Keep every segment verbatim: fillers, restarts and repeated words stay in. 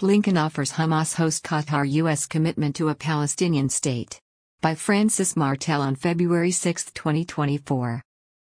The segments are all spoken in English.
Blinken offers Hamas host Qatar U S commitment to a Palestinian state. By Francis Martel on February sixth, twenty twenty-four.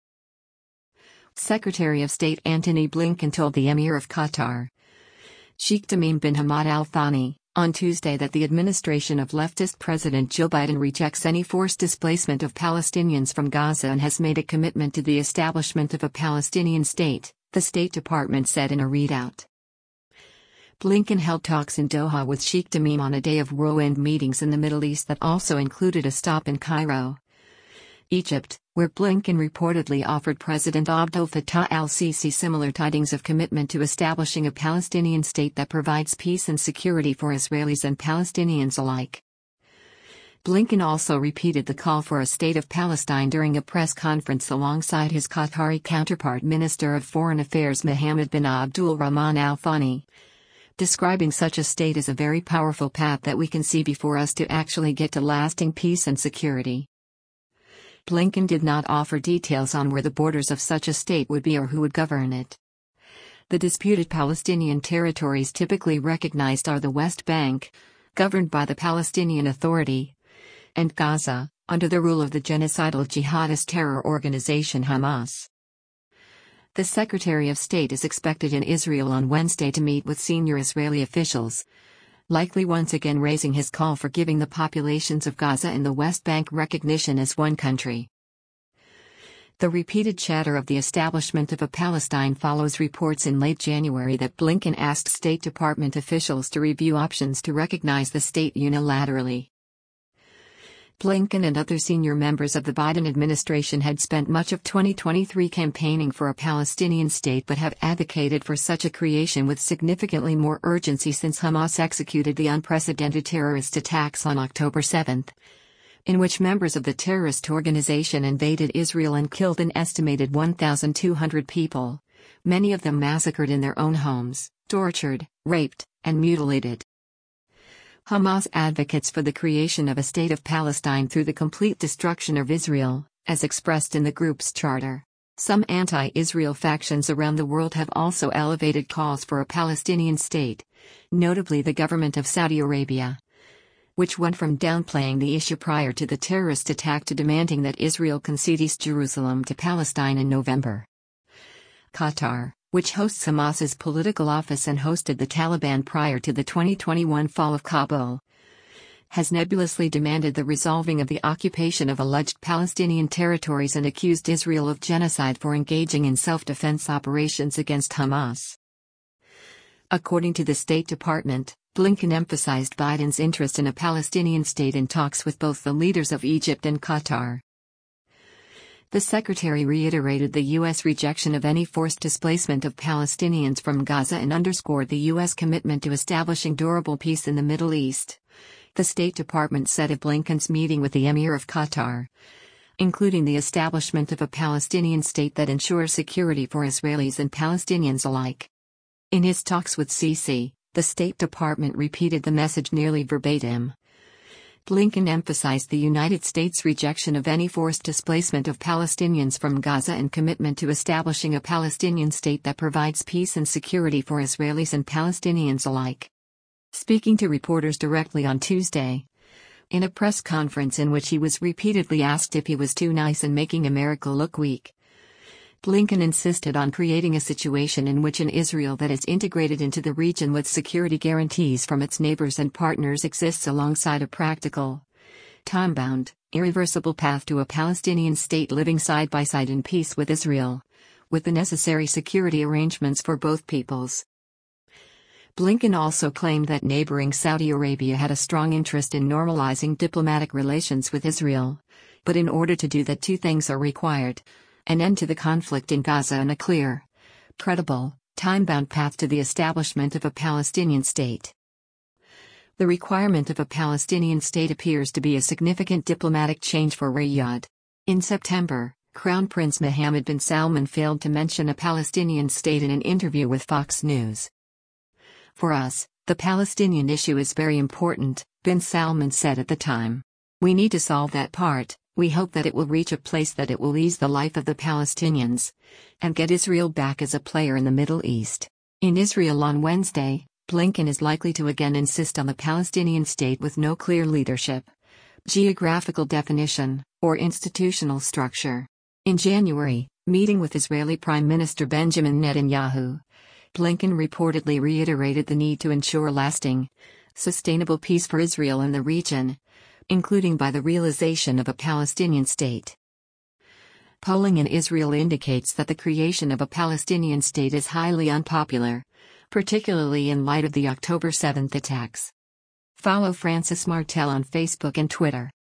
Secretary of State Antony Blinken told the Emir of Qatar, Sheikh Tamim bin Hamad Al Thani, on Tuesday that the administration of leftist President Joe Biden rejects any forced displacement of Palestinians from Gaza and has made a commitment to the establishment of a Palestinian state, the State Department said in a readout. Blinken held talks in Doha with Sheikh Tamim on a day of whirlwind meetings in the Middle East that also included a stop in Cairo, Egypt, where Blinken reportedly offered President Abdel Fattah al-Sisi similar tidings of commitment to establishing a Palestinian state that provides peace and security for Israelis and Palestinians alike. Blinken also repeated the call for a state of Palestine during a press conference alongside his Qatari counterpart Minister of Foreign Affairs Mohammed bin Abdul Rahman Al Thani, describing such a state as a very powerful path that we can see before us to actually get to lasting peace and security. Blinken did not offer details on where the borders of such a state would be or who would govern it. The disputed Palestinian territories typically recognized are the West Bank, governed by the Palestinian Authority, and Gaza, under the rule of the genocidal jihadist terror organization Hamas. The Secretary of State is expected in Israel on Wednesday to meet with senior Israeli officials, likely once again raising his call for giving the populations of Gaza and the West Bank recognition as one country. The repeated chatter of the establishment of a Palestine follows reports in late January that Blinken asked State Department officials to review options to recognize the state unilaterally. Blinken and other senior members of the Biden administration had spent much of twenty twenty-three campaigning for a Palestinian state but have advocated for such a creation with significantly more urgency since Hamas executed the unprecedented terrorist attacks on October seventh, in which members of the terrorist organization invaded Israel and killed an estimated one thousand two hundred people, many of them massacred in their own homes, tortured, raped, and mutilated. Hamas advocates for the creation of a state of Palestine through the complete destruction of Israel, as expressed in the group's charter. Some anti-Israel factions around the world have also elevated calls for a Palestinian state, notably the government of Saudi Arabia, which went from downplaying the issue prior to the terrorist attack to demanding that Israel concede East Jerusalem to Palestine in November. Qatar, which hosts Hamas's political office and hosted the Taliban prior to the twenty twenty-one fall of Kabul, has nebulously demanded the resolving of the occupation of alleged Palestinian territories and accused Israel of genocide for engaging in self-defense operations against Hamas. According to the State Department, Blinken emphasized Biden's interest in a Palestinian state in talks with both the leaders of Egypt and Qatar. The secretary reiterated the U S rejection of any forced displacement of Palestinians from Gaza and underscored the U S commitment to establishing durable peace in the Middle East, the State Department said of Blinken's meeting with the Emir of Qatar, including the establishment of a Palestinian state that ensures security for Israelis and Palestinians alike. In his talks with Sisi, the State Department repeated the message nearly verbatim. Blinken emphasized the United States' rejection of any forced displacement of Palestinians from Gaza and commitment to establishing a Palestinian state that provides peace and security for Israelis and Palestinians alike. Speaking to reporters directly on Tuesday, in a press conference in which he was repeatedly asked if he was too nice and making America look weak, Blinken insisted on creating a situation in which an Israel that is integrated into the region with security guarantees from its neighbors and partners exists alongside a practical, time-bound, irreversible path to a Palestinian state living side by side in peace with Israel, with the necessary security arrangements for both peoples. Blinken also claimed that neighboring Saudi Arabia had a strong interest in normalizing diplomatic relations with Israel, but in order to do that, two things are required: an end to the conflict in Gaza and a clear, credible, time-bound path to the establishment of a Palestinian state. The requirement of a Palestinian state appears to be a significant diplomatic change for Riyadh. In September, Crown Prince Mohammed bin Salman failed to mention a Palestinian state in an interview with Fox News. "For us, the Palestinian issue is very important," bin Salman said at the time. "We need to solve that part. We hope that it will reach a place that it will ease the life of the Palestinians and get Israel back as a player in the Middle East." In Israel on Wednesday, Blinken is likely to again insist on the Palestinian state with no clear leadership, geographical definition, or institutional structure. In January, meeting with Israeli Prime Minister Benjamin Netanyahu, Blinken reportedly reiterated the need to ensure lasting, sustainable peace for Israel and the region, including by the realization of a Palestinian state. Polling in Israel indicates that the creation of a Palestinian state is highly unpopular, particularly in light of the October seventh attacks. Follow Francis Martel on Facebook and Twitter.